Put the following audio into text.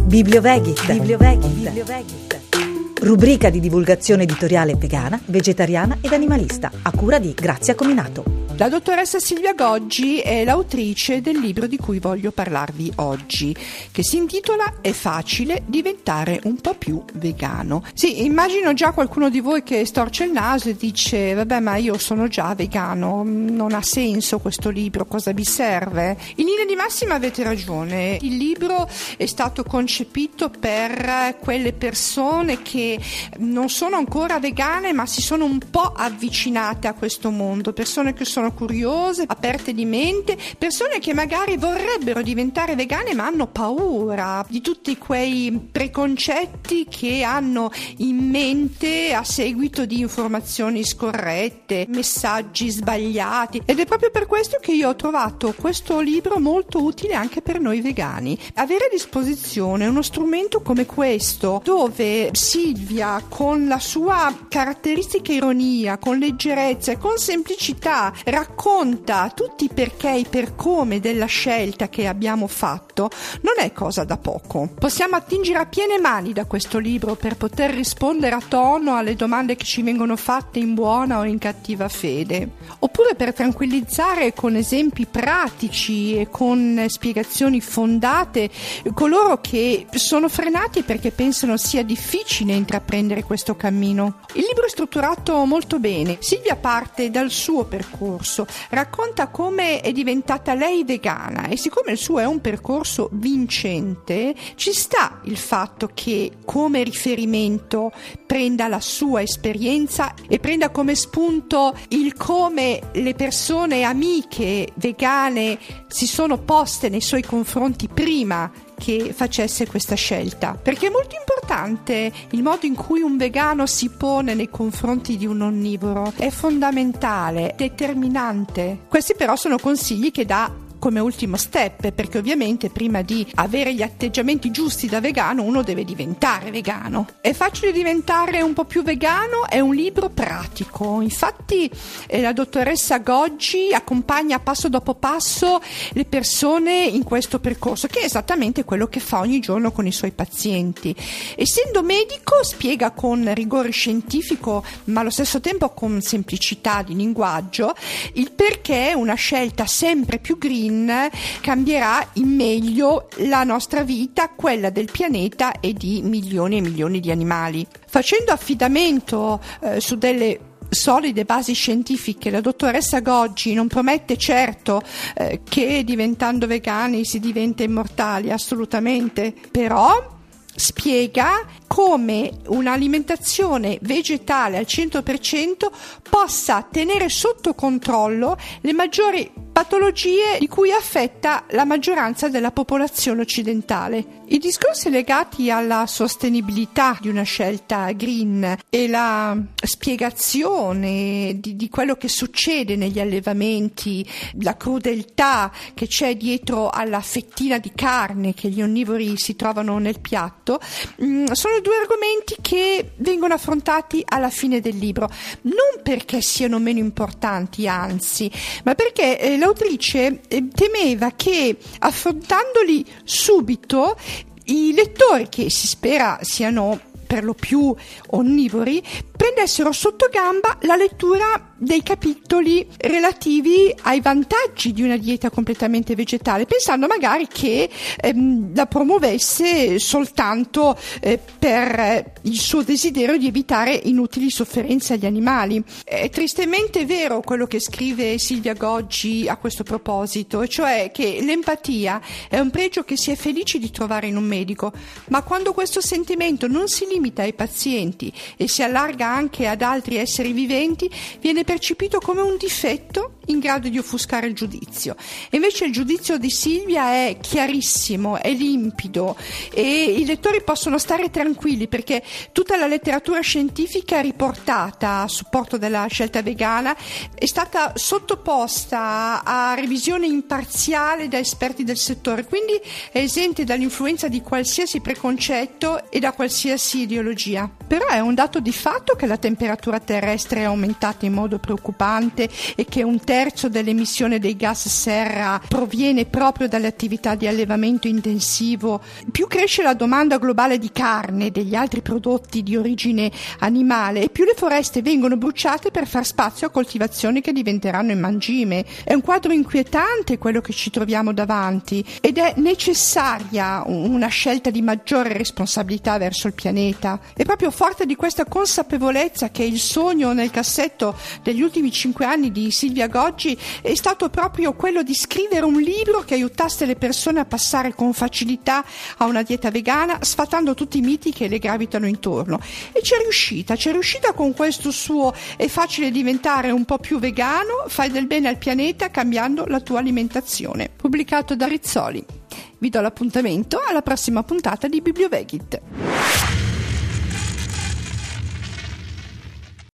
Bibliovegit. Rubrica di divulgazione editoriale vegana, vegetariana ed animalista, a cura di Grazia Cominato. La dottoressa Silvia Goggi è l'autrice del libro di cui voglio parlarvi oggi, che si intitola È facile diventare un po' più vegano. Sì, immagino già qualcuno di voi che storce il naso e dice: vabbè, ma io sono già vegano, non ha senso questo libro, cosa vi serve? In linea di massima avete ragione, il libro è stato concepito per quelle persone che non sono ancora vegane ma si sono un po' avvicinate a questo mondo, persone che sono curiose, aperte di mente, persone che magari vorrebbero diventare vegane ma hanno paura di tutti quei preconcetti che hanno in mente a seguito di informazioni scorrette, messaggi sbagliati, ed è proprio per questo che io ho trovato questo libro molto utile anche per noi vegani. Avere a disposizione uno strumento come questo, dove Silvia, con la sua caratteristica ironia, con leggerezza e con semplicità, racconta tutti i perché e i per come della scelta che abbiamo fatto, non è cosa da poco. Possiamo attingere a piene mani da questo libro per poter rispondere a tono alle domande che ci vengono fatte in buona o in cattiva fede, oppure per tranquillizzare con esempi pratici e con spiegazioni fondate coloro che sono frenati perché pensano sia difficile intraprendere questo cammino. Il libro è strutturato molto bene. Silvia parte dal suo percorso, racconta come è diventata lei vegana, e siccome il suo è un percorso vincente, ci sta il fatto che come riferimento prenda la sua esperienza e prenda come spunto il come le persone amiche vegane si sono poste nei suoi confronti prima che facesse questa scelta, perché è molto importante il modo in cui un vegano si pone nei confronti di un onnivoro, è fondamentale, determinante. Questi però sono consigli che dà come ultimo step, perché ovviamente prima di avere gli atteggiamenti giusti da vegano uno deve diventare vegano. È facile diventare un po' più vegano, è un libro pratico, infatti la dottoressa Goggi accompagna passo dopo passo le persone in questo percorso, che è esattamente quello che fa ogni giorno con i suoi pazienti. Essendo medico spiega con rigore scientifico ma allo stesso tempo con semplicità di linguaggio il perché una scelta sempre più green cambierà in meglio la nostra vita, quella del pianeta e di milioni e milioni di animali. Facendo affidamento su delle solide basi scientifiche, la dottoressa Goggi non promette certo che diventando vegani si diventa immortali, assolutamente, però spiega come un'alimentazione vegetale al 100% possa tenere sotto controllo le maggiori patologie di cui è affetta la maggioranza della popolazione occidentale. I discorsi legati alla sostenibilità di una scelta green e la spiegazione di quello che succede negli allevamenti, la crudeltà che c'è dietro alla fettina di carne che gli onnivori si trovano nel piatto, sono due argomenti che vengono affrontati alla fine del libro, non perché siano meno importanti, anzi, ma perché l'autrice temeva che affrontandoli subito i lettori, che si spera siano per lo più onnivori, prendessero sotto gamba la lettura dei capitoli relativi ai vantaggi di una dieta completamente vegetale, pensando magari che la promuovesse soltanto per il suo desiderio di evitare inutili sofferenze agli animali. È tristemente vero quello che scrive Silvia Goggi a questo proposito, e cioè che l'empatia è un pregio che si è felici di trovare in un medico, ma quando questo sentimento non si limita ai pazienti e si allarga anche ad altri esseri viventi, viene percepito come un difetto in grado di offuscare il giudizio. E invece il giudizio di Silvia è chiarissimo, è limpido, e i lettori possono stare tranquilli perché tutta la letteratura scientifica riportata a supporto della scelta vegana è stata sottoposta a revisione imparziale da esperti del settore, quindi è esente dall'influenza di qualsiasi preconcetto e da qualsiasi ideologia. Però è un dato di fatto che la temperatura terrestre è aumentata in modo dato preoccupante e che 1/3 dell'emissione dei gas serra proviene proprio dalle attività di allevamento intensivo, più cresce la domanda globale di carne e degli altri prodotti di origine animale e più le foreste vengono bruciate per far spazio a coltivazioni che diventeranno in mangime. È un quadro inquietante quello che ci troviamo davanti ed è necessaria una scelta di maggiore responsabilità verso il pianeta. È proprio forte di questa consapevolezza che il sogno nel cassetto degli ultimi 5 anni di Silvia Goggi è stato proprio quello di scrivere un libro che aiutasse le persone a passare con facilità a una dieta vegana, sfatando tutti i miti che le gravitano intorno. E c'è riuscita con questo suo È facile diventare un po' più vegano, fai del bene al pianeta cambiando la tua alimentazione, pubblicato da Rizzoli. Vi do l'appuntamento alla prossima puntata di Bibliovegit.